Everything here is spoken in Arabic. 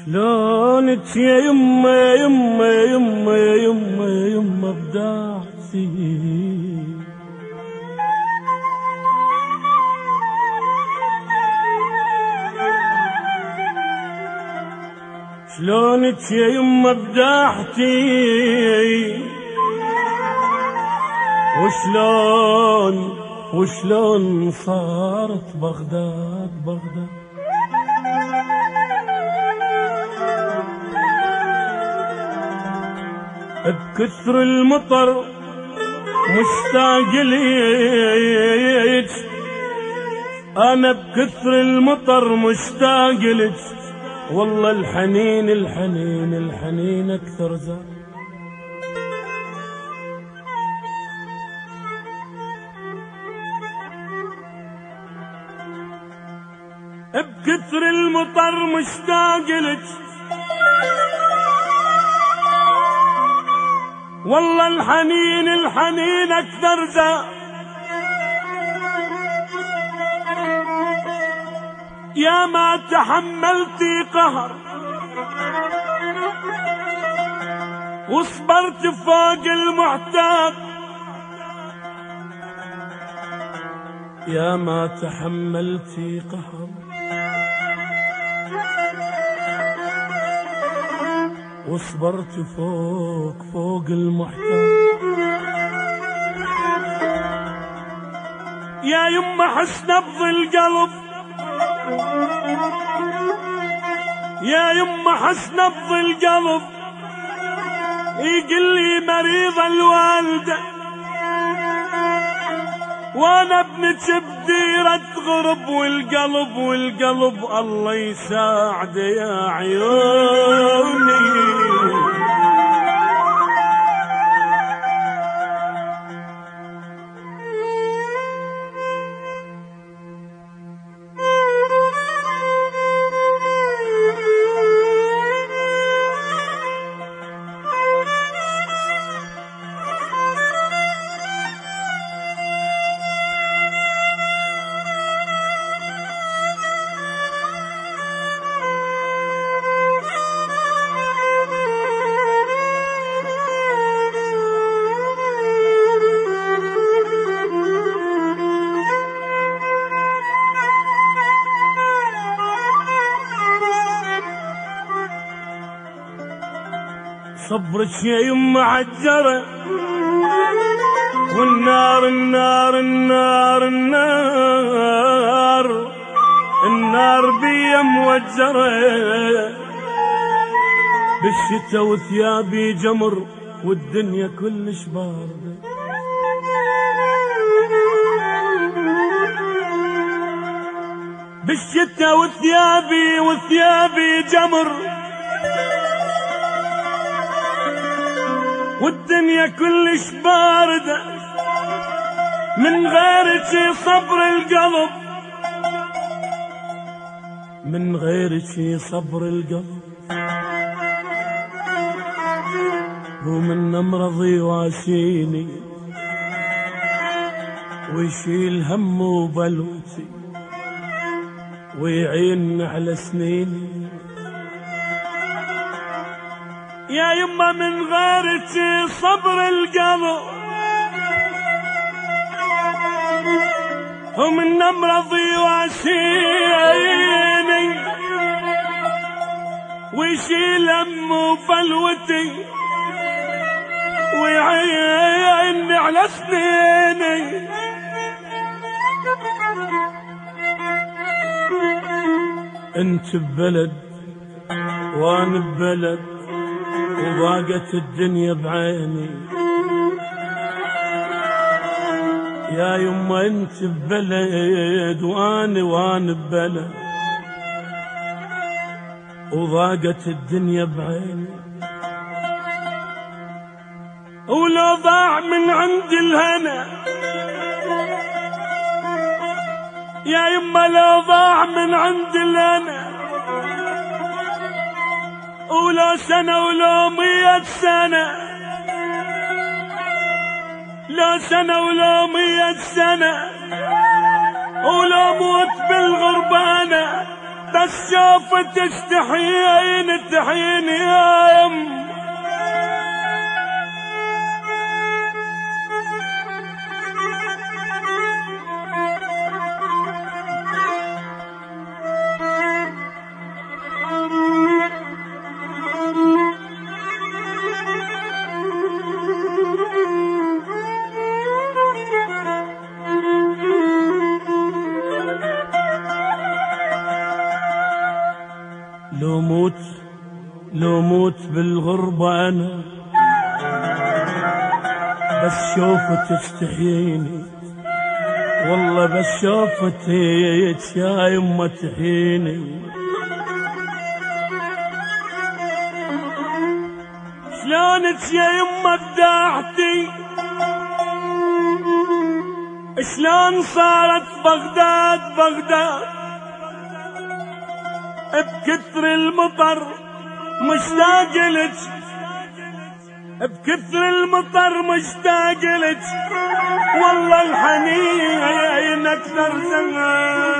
شلونك يا يمه يا يمه يا يمه يا يمه يا يمه بداعتي، شلونك يا يمه بداعتي، وشلون صارت بغداد بكثر المطر مشتاق ليك، انا بكثر المطر مشتاق لك، والله الحنين الحنين الحنين اكثر زاد. بكثر المطر مشتاق لك، والله الحنين الحنين اكثر زاد. يا ما تحملتي قهر وصبرت فوق المعتاد، يا ما تحملتي قهر وصبرت فوق المحتاج. يا يما حس نبض القلب، يا يما حس نبض القلب، يقول لي مريضة الوالدة، وانا ابنك بديرة غرب، والقلب الله يساعده يا عيوني. صبرك يا يما عجرة، والنار النار النار النار النار بيا موجرة، بالشتا وثيابي جمر والدنيا كلش باردة. بالشتا وثيابي جمر والدنيا كلش باردة، من غيرك صبر القلب، من غيرك صبر القلب، ومن مرضي واسيني ويشيل هم وبلوتي ويعين على سنيني. يا يما من غيرك صبر القلب، ومن مرضي واسيني ويشيل هم وبلوتي ويعين على سنيني. انت ببلد وانا ببلد وضاقت الدنيا بعيني، يا يما انت ببلد وانا ببلد وضاقت الدنيا بعيني. ولو ضاع من عند الهنا يا يما، لو ضاع من عند الهنا، ولو سنة ولو 100 سنة، لو سنة ولو 100 سنة، ولو موت بالغربانة بس شوفت تستحين تحين يا يم. لو موت بالغربة أنا بس شوفت تستحيني، والله بس شوفت هيك يا يمه تحيني. شلونك يا يمه بداحتي، شلون صارت بغداد بكثر المطر مشتاق لك، بكثر المطر مشتاق لك، والله الحنين اكثر زمان.